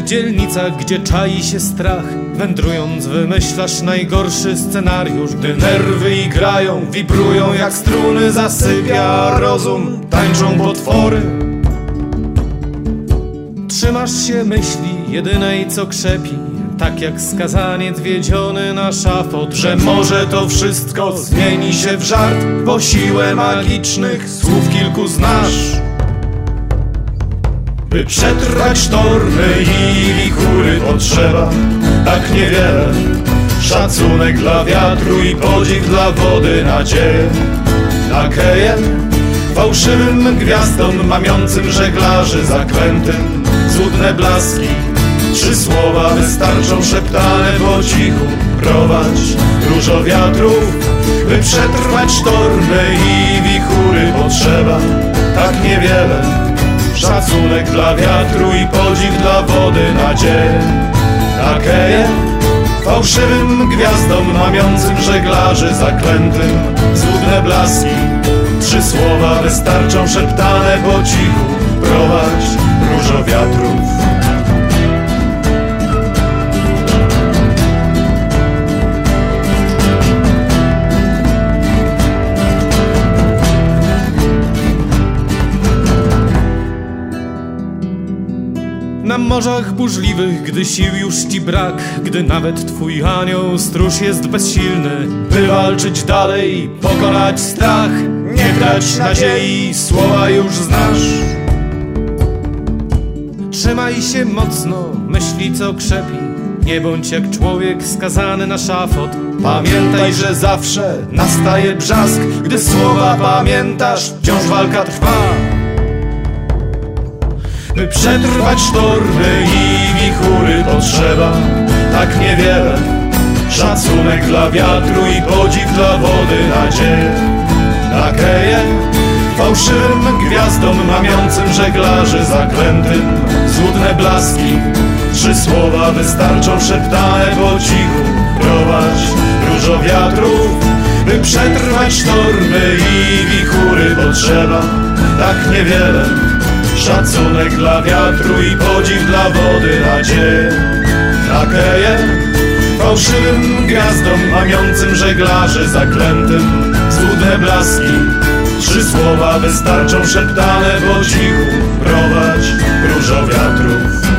tych dzielnicach, gdzie czai się strach, wędrując wymyślasz najgorszy scenariusz. Gdy nerwy igrają, wibrują jak struny, zasypia rozum, tańczą potwory. Trzymasz się myśli jedynej, co krzepi, tak jak skazaniec wiedziony na szafot, że może to wszystko zmieni się w żart, bo siłę magicznych słów kilku znasz. By przetrwać sztormy i wichury potrzeba tak niewiele. Szacunek dla wiatru i podziw dla wody, nadzieję na kejem, fałszywym gwiazdom mamiącym żeglarzy zaklętym. Złudne blaski, 3 słowa wystarczą szeptane po cichu. Prowadź dużo wiatrów, by przetrwać sztormy i wichury potrzeba tak niewiele. Szacunek dla wiatru i podziw dla wody, nadzieję na kejem, fałszywym gwiazdom mamiącym żeglarzy zaklętym. Złudne blaski, 3 słowa wystarczą szeptane po cichu. Prowadź dużo wiatrów. Na morzach burzliwych, gdy sił już ci brak, gdy nawet twój anioł stróż jest bezsilny, by walczyć dalej, pokonać strach, nie trać nadziei, słowa już znasz. Trzymaj się mocno myśli, co krzepi, nie bądź jak człowiek skazany na szafot. Pamiętaj, że zawsze nastaje brzask, gdy słowa pamiętasz, wciąż walka trwa. By przetrwać sztormy i wichury potrzeba tak niewiele. Szacunek dla wiatru i podziw dla wody, nadzieję na kejem, fałszywym gwiazdom mamiącym żeglarzy zaklętym. Złudne blaski, 3 słowa wystarczą szeptane po cichu. Prowadź dużo wiatrów, by przetrwać sztormy i wichury potrzeba tak niewiele. Szacunek dla wiatru i podziw dla wody, nadzieję na kejem, fałszywym gwiazdom mamiącym żeglarzy zaklętym. Złudne blaski, 3 słowa wystarczą szeptane po cichu. Prowadź dużo wiatrów.